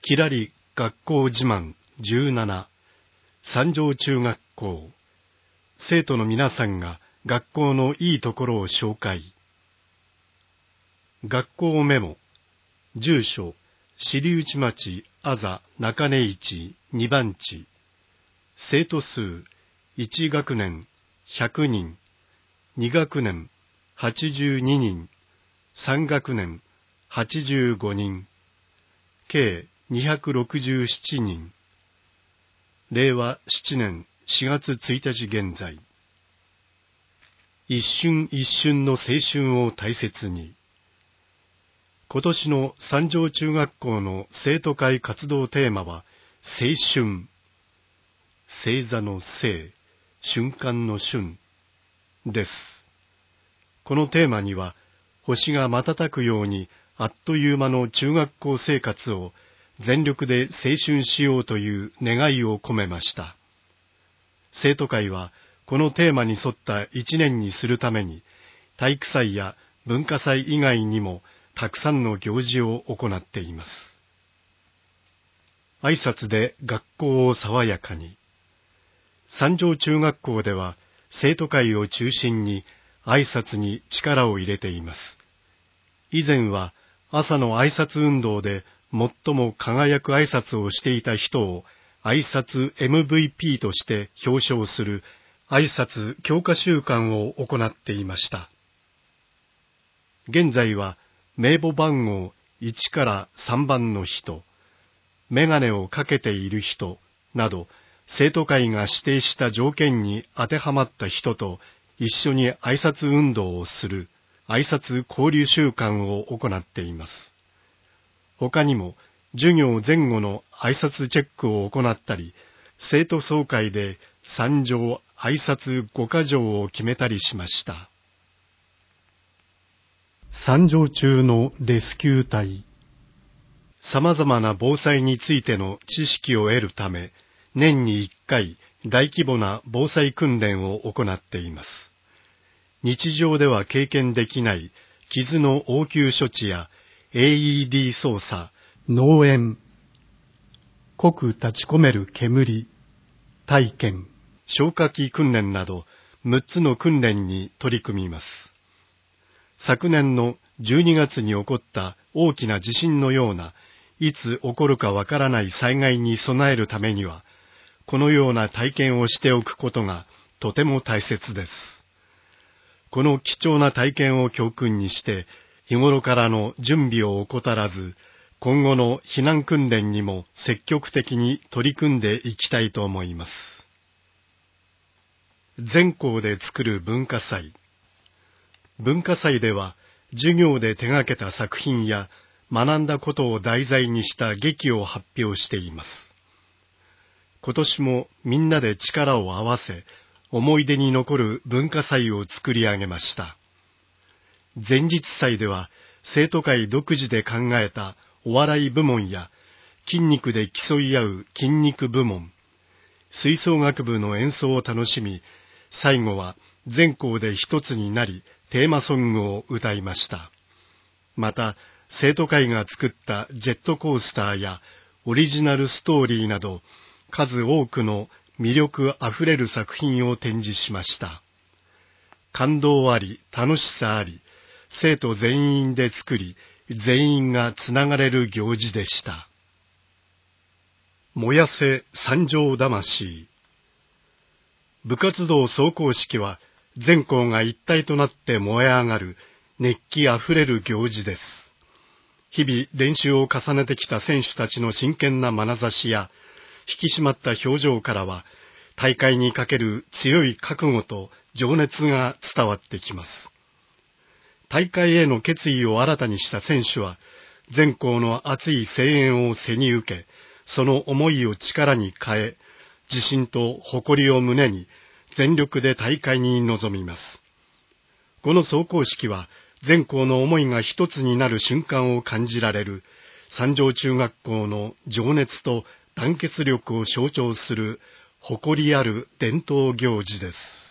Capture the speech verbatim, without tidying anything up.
きらり学校自慢じゅうなな、三条中学校。生徒の皆さんが学校のいいところを紹介。学校メモ。住所、尻内町あざ中根市にばん地。生徒数、いち学年ひゃくにん、に学年はちじゅうににん、さん学年はちじゅうごにん、計にひゃくろくじゅうななにん。れいわななねんしがつついたち現在。一瞬一瞬の青春を大切に。今年の三条中学校の生徒会活動テーマは青春。星座の星、瞬間の瞬です。このテーマには、星が瞬くようにあっという間の中学校生活を全力で青春しようという願いを込めました。生徒会はこのテーマに沿った一年にするために、体育祭や文化祭以外にもたくさんの行事を行っています。挨拶で学校を爽やかに。三条中学校では生徒会を中心に挨拶に力を入れています。以前は朝の挨拶運動で最も輝く挨拶をしていた人を挨拶 エムブイピー として表彰する挨拶強化週間を行っていました。現在は名簿番号いちからさんばんの人、メガネをかけている人など、生徒会が指定した条件に当てはまった人と一緒に挨拶運動をする挨拶交流週間を行っています。他にも授業前後の挨拶チェックを行ったり、生徒総会で三条挨拶ごか条を決めたりしました。三条中のレスキュー隊。様々な防災についての知識を得るため、年にいっかい大規模な防災訓練を行っています。日常では経験できない傷の応急処置や エーイーディー 操作、農園、濃く立ち込める煙、体験、消火器訓練などむっつの訓練に取り組みます。昨年のじゅうにがつに起こった大きな地震のようないつ起こるかわからない災害に備えるためには、このような体験をしておくことがとても大切です。この貴重な体験を教訓にして、日頃からの準備を怠らず、今後の避難訓練にも積極的に取り組んでいきたいと思います。全校で作る文化祭。文化祭では、授業で手がけた作品や学んだことを題材にした劇を発表しています。今年もみんなで力を合わせ、思い出に残る文化祭を作り上げました。前日祭では、生徒会独自で考えたお笑い部門や、筋肉で競い合う筋肉部門、吹奏楽部の演奏を楽しみ、最後は全校で一つになり、テーマソングを歌いました。また、生徒会が作ったジェットコースターやオリジナルストーリーなど、数多くの魅力あふれる作品を展示しました。感動あり、楽しさあり、生徒全員で作り、全員がつながれる行事でした。燃やせ三条魂。部活動壮行式は、全校が一体となって燃え上がる熱気あふれる行事です。日々練習を重ねてきた選手たちの真剣な眼差しや、引き締まった表情からは、大会にかける強い覚悟と情熱が伝わってきます。大会への決意を新たにした選手は、全校の熱い声援を背に受け、その思いを力に変え、自信と誇りを胸に、全力で大会に臨みます。この壮行式は、全校の思いが一つになる瞬間を感じられる、三条中学校の情熱と団結力を象徴する誇りある伝統行事です。